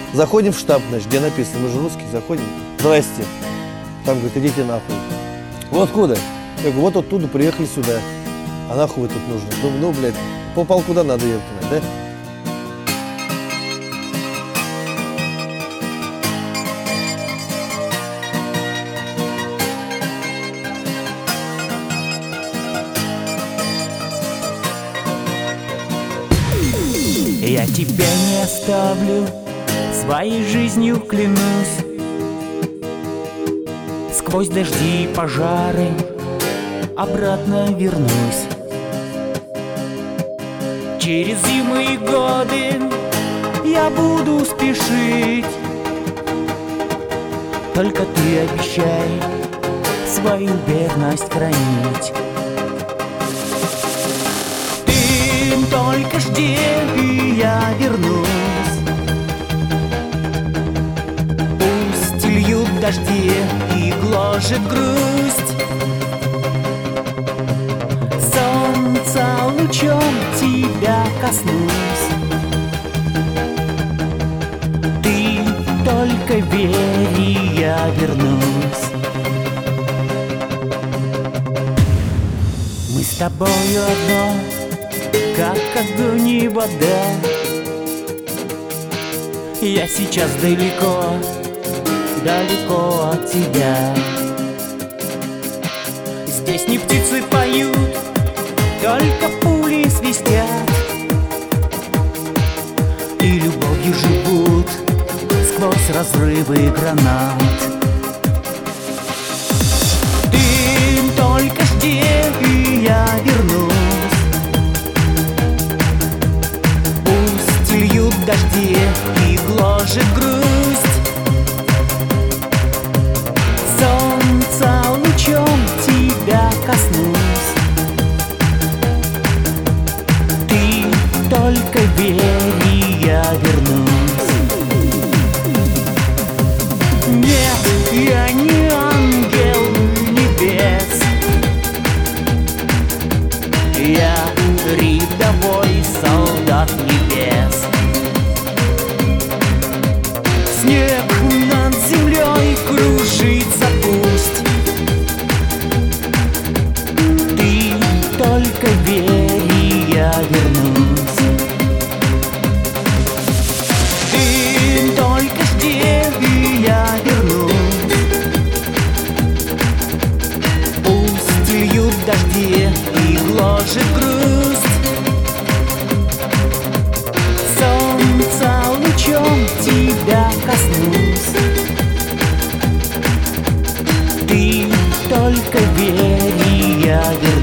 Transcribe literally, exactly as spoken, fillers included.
Заходим в штаб, значит, где написано, мы же русские, заходим. Здрасте. Там, говорит, идите нахуй. Вы откуда? Я говорю, вот оттуда приехали сюда. А нахуй вы тут нужны? Ну, ну блядь, попал куда надо ехать, да? Я тебя не оставлю, своей жизнью клянусь. Сквозь дожди и пожары обратно вернусь. Через зимы и годы я буду спешить. Только ты обещай свою верность хранить. Ты только жди, и я вернусь. Пусть льют дожди и гложет грусть. Солнца лучом тебя коснусь. Ты только верь, и я вернусь. Мы с тобою одно, как огонь и вода. Я сейчас далеко, далеко от тебя. Здесь не птицы поют, только пули свистят. И любовью живут сквозь разрывы гранат. Ты только жди, и я вернусь. Пусть льют дожди и гложет грусть. Солнца лучом тебя коснусь. Ты только верь, и я вернусь. Нет, я не ангел небес. Я рядовой солдат небес. Снег над землей кружится пусть. Ты только верь, и я вернусь. Ты только жди, и я вернусь. Пусть льют дожди и гложет грусть. Солнца лучом тебя коснусь. Ты только верь, и я вернусь.